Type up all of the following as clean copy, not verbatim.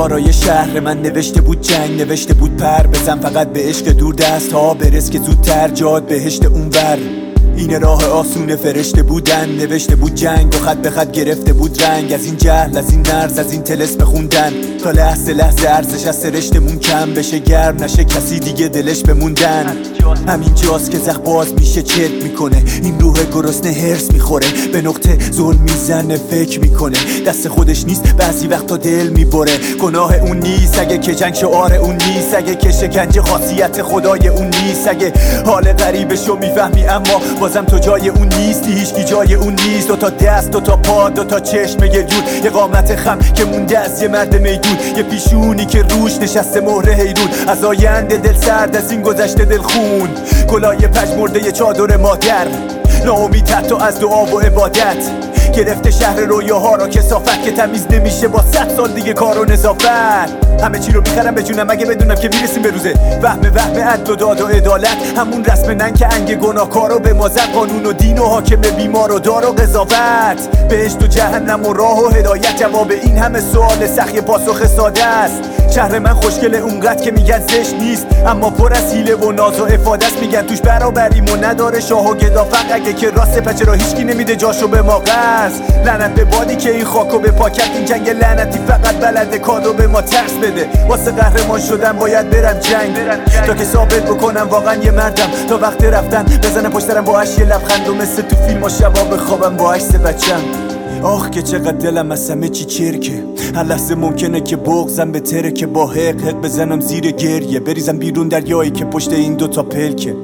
دیوارای شهر من نوشته بود جنگ، نوشته بود پر بزن فقط به عشق دور دست ها برس که زودتر جاد بهشت اونور. این راه آسونه فرشته بودن، نوشته بود جنگ و خط به خط گرفته بود رنگ. از این جهل، از این نرز، از این طلسم خوندن تا لحظه لحظه ارزش از سرشتمون کم بشه، گرم نشه کسی دیگه دلش بموندن. همین جاست که زخ باز میشه چرک میکنه، این روح گرسنه هرس میخوره، به نقطه ظلم میزنه فکر میکنه، دست خودش نیست بعضی وقتا دل میبره. گناه اون نیست اگه که جنگ شعار اون نیست، اگه که شکنجه خاصیت خدای اون نیست، اگه حال غریبشو میفهمی اما بازم تو جای اون نیستی، هیچکی جای اون نیست. دوتا دست، دوتا پا، دوتا چشم یه جور، یه قامت خم که مونده از یه مرد میدون، یه پیشونی که روش نشسته مهر حیرون، از آینده دل سرد، از این گذشته دل خون، کلاه پژمرده چادر مادر، ناامید حتی از دعا و عبادت، گرفته شهر رویاها را کثافت که تمیز نمیشه با 100 سال دیگه کار و نظافت. همه چی رو میخرم به جونم اگه بدونم که میرسیم به روزه وهم عدل و داد و عدالت، همون رسم نن که انگ گناهکارو به ما زد، قانون و دین و حاکم بیمار و دار و قضاوت، بهشت و جهنم و راه و هدایت. جواب این همه سوال سخی پاسخ ساده است. شهر من خوشگل اونقدر که میگن زشت نیست، اما پر از حیله و ناز و افاده است، میگن توش برابریم و نداره شاه و گدافق، اگه که راست پچه را هیچکی نمیده جاشو به ما قرض. لعنت به بادی که این خاکو به پاکت، این جنگ لعنتی فقط بلده کادو به ما ترس بده. واسه قهرمان شدن باید برم جنگ تا که ثابت بکنم واقعا یه مردم، تا وقت رفتن بزنم پشترم با عشق لبخند و مثل تو فیلم ها شبا بخوابم با عکس بچم. آخ که چقدر دلم از همه چی چرکه، هر لحظه ممکنه که بغزم به تره، که با حق بزنم زیر گریه، بریزم بیرون دریایی که پشت این دوتا پلکه.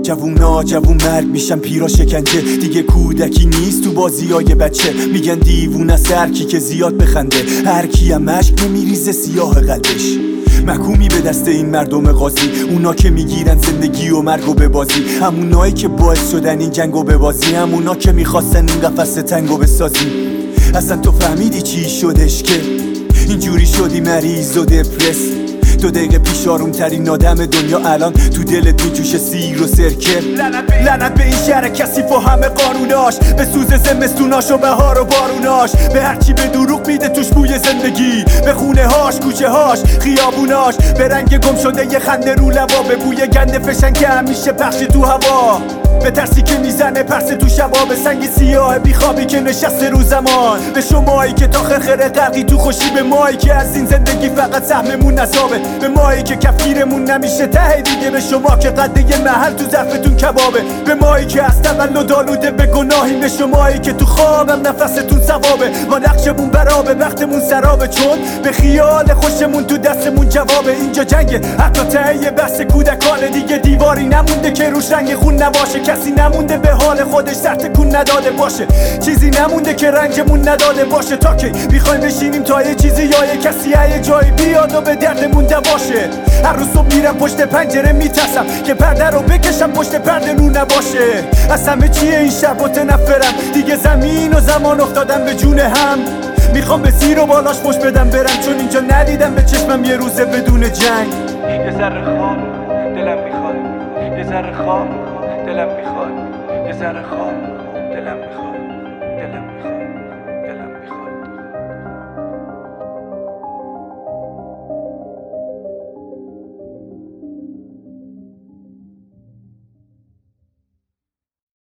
جوون مرگ میشن پیرا شکنجه، دیگه کودکی نیست تو بازیای بچه، میگن دیوونه سرکی که زیاد بخنده، هر کی هم عشق نمیریزه سیاه قلبش. محکومی به دست این مردم قاضی، اونا که میگیرن زندگی و مرگو به بازی، همونایی که باعث شدن این جنگو به بازی، همونا که میخواستن این قفس تنگو بسازی. اصلا تو فهمیدی چی شدش که اینجوری شدی مریض و دپرس؟ 2 دقیقه پیش آروم ترین آدم دنیا الان تو دلت میجوشه سیر و سرکه. لعنت به این شهر کثیف و همه قانوناش، به سوز زمستوناش و بهار و باروناش، به هرچی به دروغ میده توش بوی زندگی، به خونه هاش، کوچه هاش، خیابوناش، به رنگ گم شده یه خنده رو لبا، به بوی گند فشن که همیشه پخش تو هوا، به ترسی که میزنه پرس تو شبا، به سنگ سیاه بیخوابی که نشسته رو زمان، به شمایی که تا خرخره غرقی تو خوشی، به مایی که از این زندگی فقط سهممون نصابه، به مایی که کفگیرمون نمیشه ته دیگه، به شما که قده یه محل تو ظرفتون کبابه، به مایی که از تولد آلوده به گناهیم، به شمایی که تو خوابم نفستون ثوابه، ما نقشمون برابه وقتمون سرابه، چون به خیال خوشمون تو دستمون جوابه. اینجا جنگه حتی ته بحث کودکانه، دیگه دیواری نمونده که روش رنگ خون نباشه، کسی نمونده به حال خودش سر تکون نداده باشه، چیزی نمونده که رنجمون نداده باشه. تا کی میخوایم بشینیم تا یه چیزی یا یه کسی یه جایی بیاد و به دردمون دواشه؟ هر روز صبح میرم پشت پنجره میترسم که پرده رو بکشم پشت پرده نور نباشه. از همه چیه این شب متنفرم، دیگه زمین و زمان افتادن به جون هم، میخوام به زیر و بالاش پشت بدم برم، چون اینجا ندیدم به چشمم یه روزه بدون جنگ. یه ذره خواب دلم میخواد، یه ذره خواب دلم میخواد، یه ذره خواب دلم میخواد، دلم میخواد.